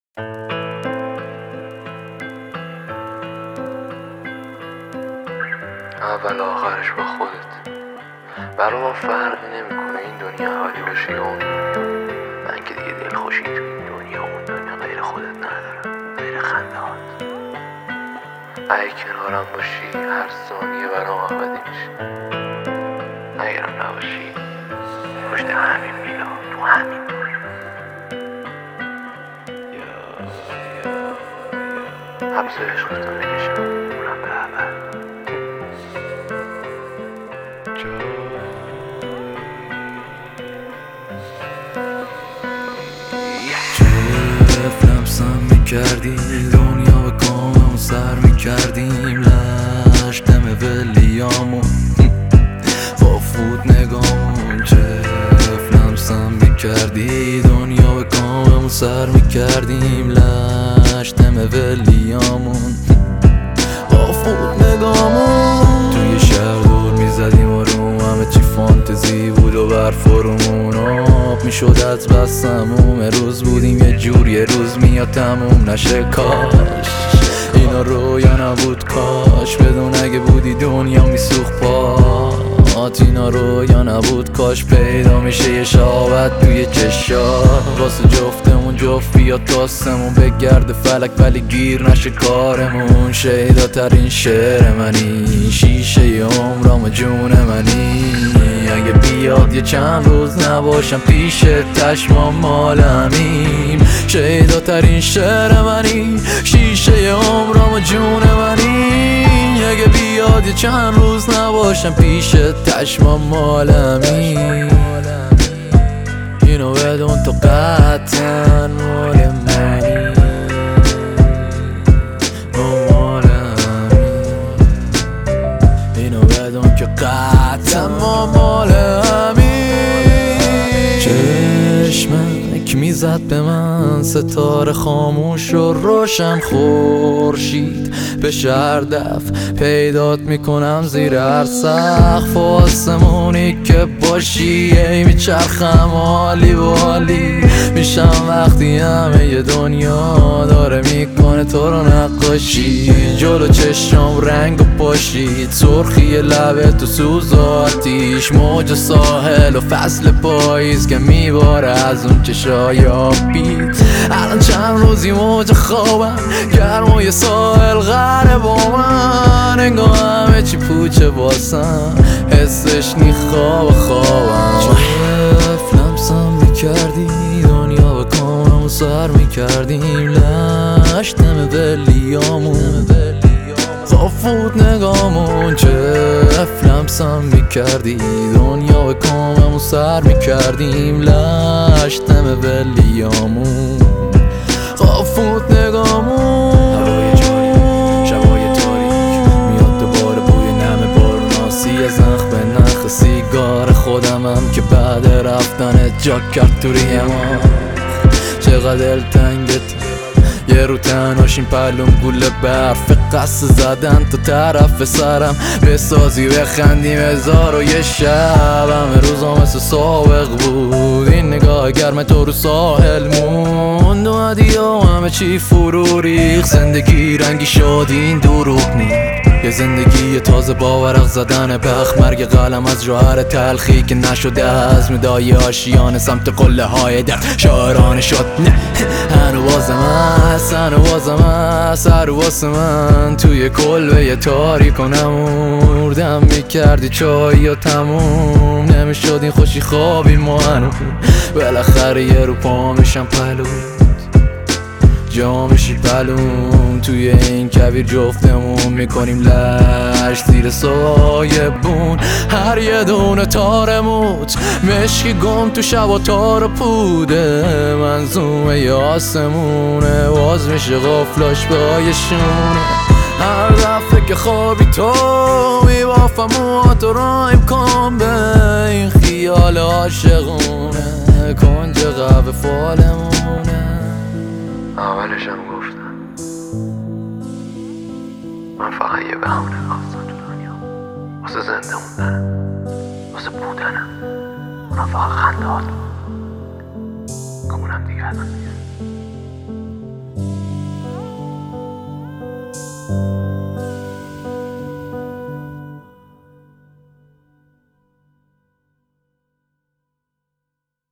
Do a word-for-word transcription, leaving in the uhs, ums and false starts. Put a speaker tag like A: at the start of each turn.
A: اول آخرش با خودت. برا ما فرقی نمیکنه این دنیا حالی باشه یا اون دنیا. من که دیگه دل خوشی تو این دنیا اون دنیا غیر خودت ندارم، غیر خنده هات. اگه کنارم باشی هر ثانیه برام ابدی میشه، اگرم نباشی پشت همین میلا تو همین دنیا حبس عشقتو میکشم، اونم به ابد.
B: چه لمسم میکردی دنیا به کامم سر میکردیم، لش دم ولیامون با فود نگامون. چه لمسم میکردی دنیا به کامم سر میکردیم، لش دم ولیامون با فود نگامون. توی شهر دور میزدیم و رو همه چی فانتزی بود و برف رومون آب میشد از بس سموم. روز بودیم یه جور، یه روز میاد تموم نشه. کاش اینا رویا نبود، کاش بدون اگه بودی دنیا میسوخت پات. اینا رویا نبود، کاش پیدا میشه یه شابت توی چشا. واسه جفتمون جفت بیاد تاستمون بگرد فلک ولی گیر نشه کارمون. شیدا ترین شعر منی، شیشه ی عمرام جون منی. اگه بیاد یه چند روز نباشم پیش چشمام مالمیم. شیدا ترین شعر منی، شیشه ی عمرام جون منی. اگه بیاد یه چند روز نباشم پیش چشمام مالمیم. اینو بدون تو قطعاً مال منی، اینو بدون که قطعاً ما مال همین. چشمک میزد به من ستاره خاموش و روشن خورشید. به شهر دف پیدات میکنم زیر هر سقف و آسمونی که باشی. ای میچرخم حالی و حالی میشم وقتی همه ی دنیا داره میکنه تو رو نقاشی. جلو چشم رنگ و پاشید، سرخی لبه تو سوز و آتیش. موج ساحل و فصل پاییز که میباره از اون چشای آبید. الان چند روزی موج خوابم، گرمای ساحل غره با من. انگاه همه چی پوچه واسم، حسش نی خواب خوابم. چه لمسم میکردی دنیا به کامم سر میکردیم، لش دم ولیامون خافود نگامون. چه لمسم میکردی دنیا به کامم سر میکردیم، لش دم ولیامون خافود نگامون. هوای جاری، شبای تاریک، میاد دوباره بوی نم باروناسی. زخ به نخ سیگار خودمم که بعد رفتنت جا کرد تو ریما. چقدر دلتنگت یه رو تنهاشیم پلوم گوله برف قصد زدن تو طرف سرم. بسازی بخندیم هزار و یه شب، همه روزا مثل سابق بود. این نگاه گرم تو رو ساحل موند و هدیه همه چی فرو ریخت. زندگی رنگی شد این دروغ نی، یه زندگی تازه با ورق زدن بخ. مرگ قلم از جوهر تلخی که نشده از مدای آشیانه سمت قله های درد. شاعرانه شد نه هنو واسه من، هنو واسه من، سر واسه من. توی کلبه یه تاریک و نموردم میکردی چای یا تموم نمیشد این خوشی خوابی ما هنو. بالاخره یه رو پا میشم پلو جا میشی پلوم. توی این کویر جفتمون میکنیم لش زیر سایه بون. هر یه دونه تارموت مشکی گم تو شب و تار پوده. منظومه ی آسمونه باز میشه غفلاش بایشونه. هر دفعه که خوابی تو میبافم و تو رایم کن به این خیال عاشقونه. کنج قهوه فالمونه.
A: اولشم گفتم من فقط یه بهونه خواستم تو دنیا واسه زنده موندنم، واسه بودنم. اونم فقط خنده هات بود که اونم دیگه الان نیست.